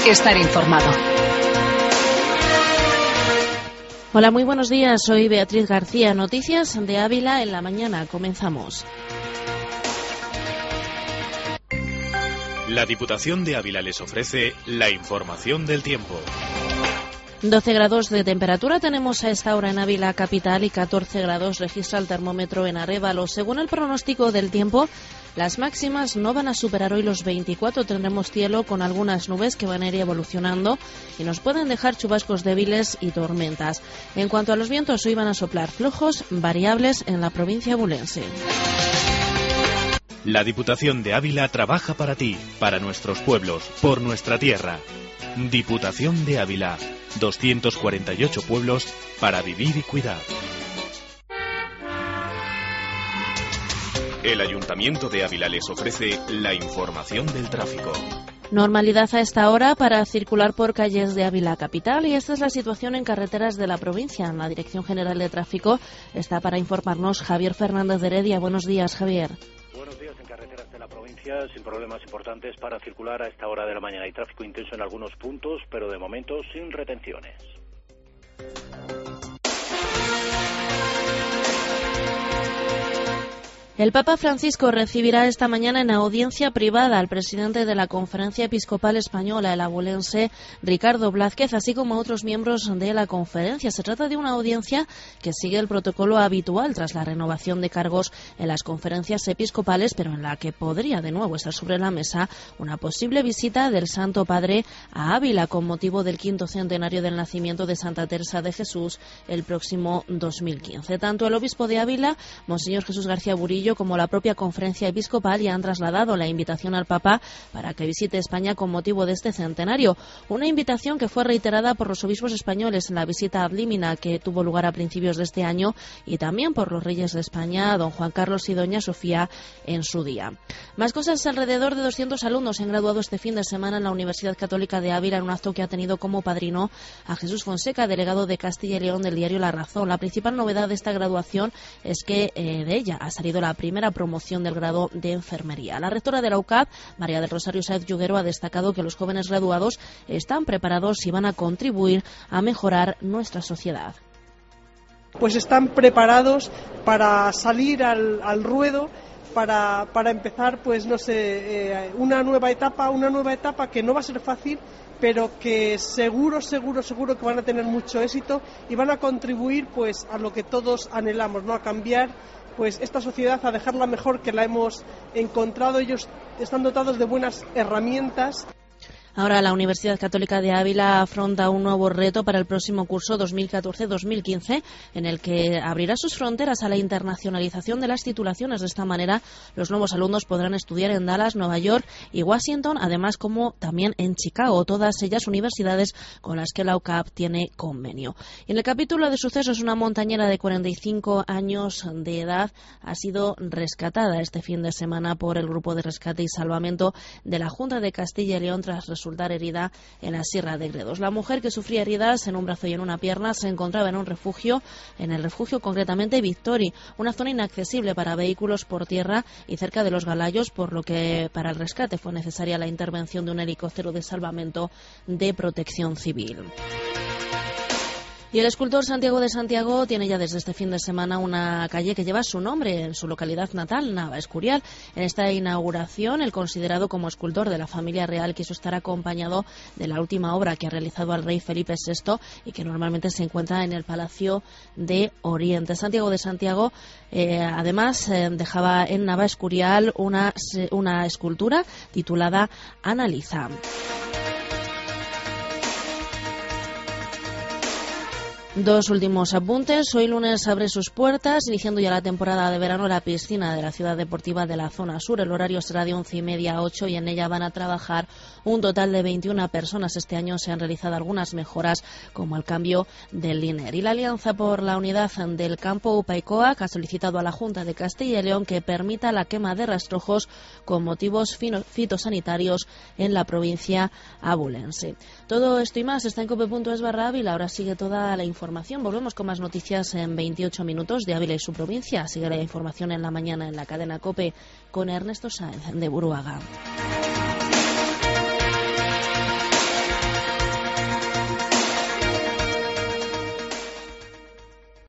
estar informado. Hola, muy buenos días. Soy Beatriz García. Noticias de Ávila en la mañana. Comenzamos. La Diputación de Ávila les ofrece la información del tiempo. 12 grados de temperatura tenemos a esta hora en Ávila capital y 14 grados registra el termómetro en Arévalo. Según el pronóstico del tiempo, las máximas no van a superar hoy los 24. Tendremos cielo con algunas nubes que van a ir evolucionando y nos pueden dejar chubascos débiles y tormentas. En cuanto a los vientos, hoy van a soplar flojos, variables en la provincia abulense. La Diputación de Ávila trabaja para ti, para nuestros pueblos, por nuestra tierra. Diputación de Ávila, 248 pueblos para vivir y cuidar. El Ayuntamiento de Ávila les ofrece la información del tráfico. Normalidad a esta hora para circular por calles de Ávila capital y esta es la situación en carreteras de la provincia. La Dirección General de Tráfico está para informarnos Javier Fernández de Heredia. Buenos días, Javier. Buenos días. En carreteras de la provincia, sin problemas importantes para circular a esta hora de la mañana. Hay tráfico intenso en algunos puntos, pero de momento sin retenciones. El Papa Francisco recibirá esta mañana en audiencia privada al presidente de la Conferencia Episcopal Española, el abulense Ricardo Blázquez, así como a otros miembros de la conferencia. Se trata de una audiencia que sigue el protocolo habitual tras la renovación de cargos en las conferencias episcopales, pero en la que podría de nuevo estar sobre la mesa una posible visita del Santo Padre a Ávila con motivo del 5º centenario del nacimiento de Santa Teresa de Jesús el próximo 2015. Tanto el obispo de Ávila, Monseñor Jesús García Burillo, como la propia conferencia episcopal ya han trasladado la invitación al Papa para que visite España con motivo de este centenario. Una invitación que fue reiterada por los obispos españoles en la visita a Blímina que tuvo lugar a principios de este año y también por los reyes de España, don Juan Carlos y doña Sofía, en su día. Más cosas. Alrededor de 200 alumnos se han graduado este fin de semana en la Universidad Católica de Ávila en un acto que ha tenido como padrino a Jesús Fonseca, delegado de Castilla y León del diario La Razón. La principal novedad de esta graduación es que de ella ha salido la primera promoción del grado de enfermería. La rectora de la UCAP, María del Rosario Sáez Yuguero, ha destacado que los jóvenes graduados están preparados y van a contribuir a mejorar nuestra sociedad. Pues están preparados para salir al ruedo, para empezar, pues no sé, una nueva etapa que no va a ser fácil, pero que seguro que van a tener mucho éxito y van a contribuir pues a lo que todos anhelamos, ¿no? A cambiar pues esta sociedad, a dejarla mejor que la hemos encontrado. Ellos están dotados de buenas herramientas. Ahora la Universidad Católica de Ávila afronta un nuevo reto para el próximo curso 2014-2015 en el que abrirá sus fronteras a la internacionalización de las titulaciones. De esta manera, los nuevos alumnos podrán estudiar en Dallas, Nueva York y Washington, además como también en Chicago, todas ellas universidades con las que la UCAP tiene convenio. Y en el capítulo de sucesos, una montañera de 45 años de edad ha sido rescatada este fin de semana por el Grupo de Rescate y Salvamento de la Junta de Castilla y León tras resultar herida en la Sierra de Gredos. La mujer, que sufría heridas en un brazo y en una pierna, se encontraba en el refugio concretamente Victori, una zona inaccesible para vehículos por tierra y cerca de los Galayos, por lo que para el rescate fue necesaria la intervención de un helicóptero de salvamento de Protección Civil. Y el escultor Santiago de Santiago tiene ya desde este fin de semana una calle que lleva su nombre en su localidad natal, Navaescurial. En esta inauguración, el considerado como escultor de la familia real quiso estar acompañado de la última obra que ha realizado al rey Felipe VI y que normalmente se encuentra en el Palacio de Oriente. Santiago de Santiago, además, dejaba en Navaescurial una escultura titulada Analiza. Dos últimos apuntes. Hoy lunes abre sus puertas, iniciando ya la temporada de verano, la piscina de la Ciudad Deportiva de la Zona Sur. El horario será de 11:30 a 8 y en ella van a trabajar un total de 21 personas. Este año se han realizado algunas mejoras, como el cambio del liner. Y la Alianza por la Unidad del Campo, UPA-ICOAC, ha solicitado a la Junta de Castilla y León que permita la quema de rastrojos con motivos fitosanitarios en la provincia abulense. Todo esto y más está en cope.es/Ávila. Ahora sigue toda la información. Volvemos con más noticias en 28 minutos de Ávila y su provincia. Sigue la información en la mañana en la cadena COPE con Ernesto Sáenz de Buruaga.